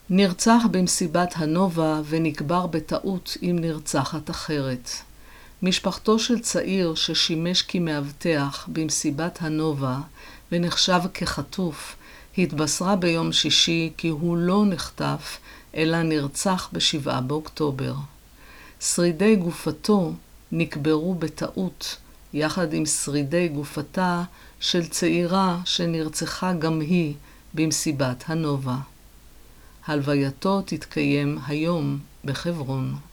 נרצח במסיבת הנובה ונקבר בטעות עם נרצחת אחרת. משפחתו של צעיר ששימש כמאבטח במסיבת הנובה ונחשב כחטוף, התבשרה ביום שישי כי הוא לא נחטף, אלא נרצח ב7 באוקטובר. שרידי גופתו נקברו בטעות, יחד עם שרידי גופתה של צעירה שנרצחה גם היא במסיבת הנובה. הלווייתו תתקיים היום בחברון.